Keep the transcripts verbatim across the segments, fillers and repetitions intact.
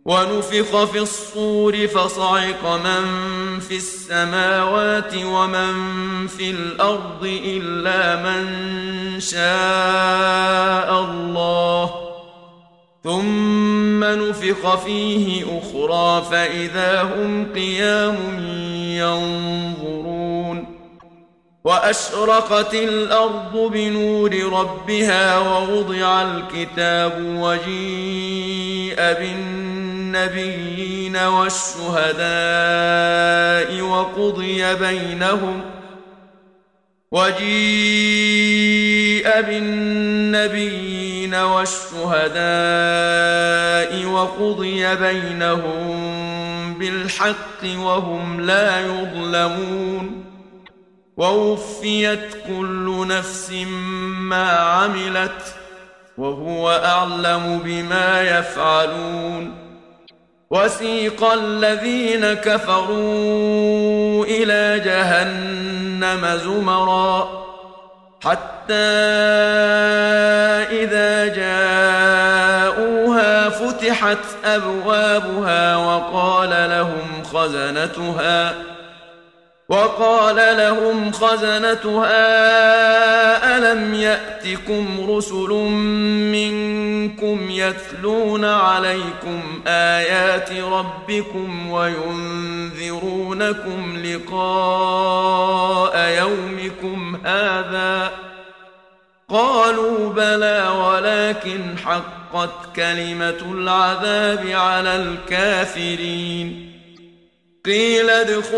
ونفخ في الصور فصعق من في السماوات ومن في الأرض إلا من شاء الله، ثم نفخ فيه أخرى فإذا هم قيام ينظرون. وأشرقت الأرض بنور ربها ووضع الكتاب وجيء بالنبيين والشهداء وقضي بينهم وجيء بالنبيين والشهداء وقضي بينهم بالحق وهم لا يظلمون. ووفيت كل نفس ما عملت وهو أعلم بما يفعلون. وسيق الذين كفروا إلى جهنم زمرا حتى إذا جاءوها فتحت أبوابها وقال لهم خزنتها وقال لهم خزنتها ألم يأتكم رسل منكم يتلون عليكم آيات ربكم وينذرونكم لقاء يومكم هذا؟ قالوا بلى ولكن حقت كلمة العذاب على الكافرين. قيل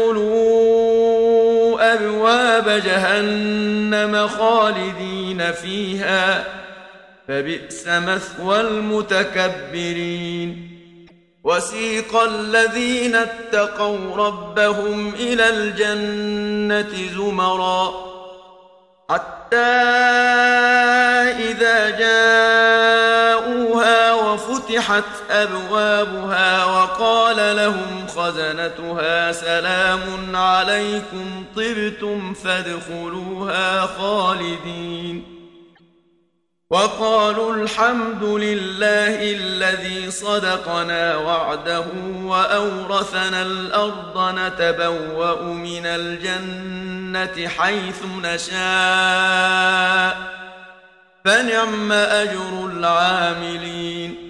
ادخلوا أبواب جهنم خالدين فيها فبئس مثوى المتكبرين. وسيق الذين اتقوا ربهم إلى الجنة زمرا حتى إذا جاءوها وفتحت أبوابها وقال لهم خزنتها سلام عليكم طبتم فادخلوها خالدين. وقالوا الحمد لله الذي صدقنا وعده وأورثنا الأرض نتبوأ من الجنة حيث نشاء فنعم أجر العاملين.